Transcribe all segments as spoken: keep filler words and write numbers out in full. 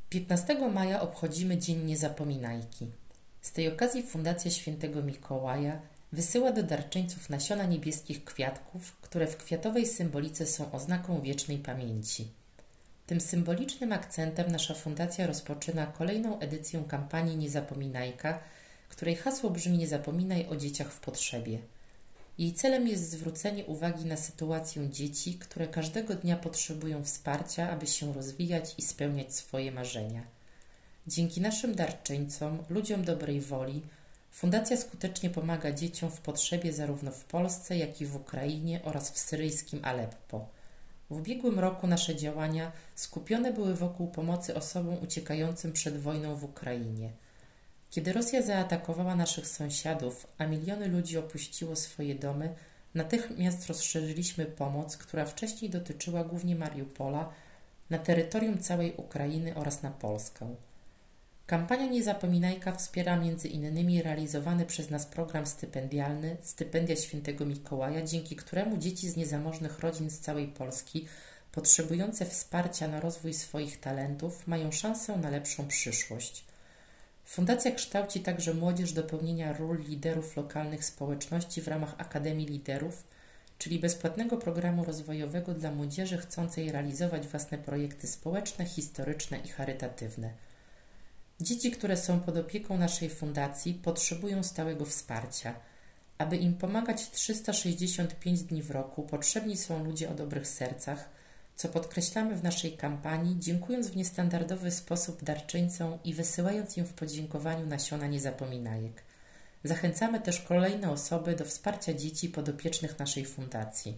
piętnastego maja obchodzimy Dzień Niezapominajki. Z tej okazji Fundacja Świętego Mikołaja wysyła do darczyńców nasiona niebieskich kwiatków, które w kwiatowej symbolice są oznaką wiecznej pamięci. Tym symbolicznym akcentem nasza fundacja rozpoczyna kolejną edycję kampanii Niezapominajka, której hasło brzmi: nie zapominaj o dzieciach w potrzebie. Jej celem jest zwrócenie uwagi na sytuację dzieci, które każdego dnia potrzebują wsparcia, aby się rozwijać i spełniać swoje marzenia. Dzięki naszym darczyńcom, ludziom dobrej woli, Fundacja skutecznie pomaga dzieciom w potrzebie zarówno w Polsce, jak i w Ukrainie oraz w syryjskim Aleppo. W ubiegłym roku nasze działania skupione były wokół pomocy osobom uciekającym przed wojną w Ukrainie. Kiedy Rosja zaatakowała naszych sąsiadów, a miliony ludzi opuściło swoje domy, natychmiast rozszerzyliśmy pomoc, która wcześniej dotyczyła głównie Mariupola, na terytorium całej Ukrainy oraz na Polskę. Kampania Niezapominajka wspiera między innymi realizowany przez nas program stypendialny Stypendia Świętego Mikołaja, dzięki któremu dzieci z niezamożnych rodzin z całej Polski, potrzebujące wsparcia na rozwój swoich talentów, mają szansę na lepszą przyszłość. Fundacja kształci także młodzież do pełnienia ról liderów lokalnych społeczności w ramach Akademii Liderów, czyli bezpłatnego programu rozwojowego dla młodzieży chcącej realizować własne projekty społeczne, historyczne i charytatywne. Dzieci, które są pod opieką naszej fundacji, potrzebują stałego wsparcia. Aby im pomagać trzysta sześćdziesiąt pięć dni w roku, potrzebni są ludzie o dobrych sercach, co podkreślamy w naszej kampanii, dziękując w niestandardowy sposób darczyńcom i wysyłając im w podziękowaniu nasiona niezapominajek. Zachęcamy też kolejne osoby do wsparcia dzieci podopiecznych naszej fundacji.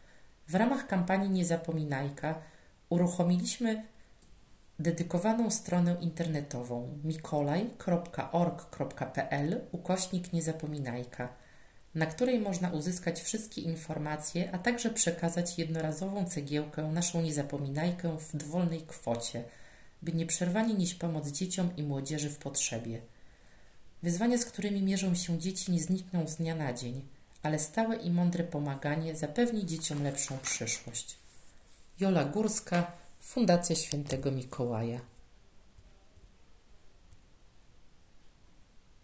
W ramach kampanii Niezapominajka uruchomiliśmy dedykowaną stronę internetową mikolaj kropka org kropka pl ukośnik niezapominajka, na której można uzyskać wszystkie informacje, a także przekazać jednorazową cegiełkę, naszą niezapominajkę w dowolnej kwocie, by nieprzerwanie nieść pomoc dzieciom i młodzieży w potrzebie. Wyzwania, z którymi mierzą się dzieci, nie znikną z dnia na dzień, ale stałe i mądre pomaganie zapewni dzieciom lepszą przyszłość. Jola Górska, Fundacja Świętego Mikołaja.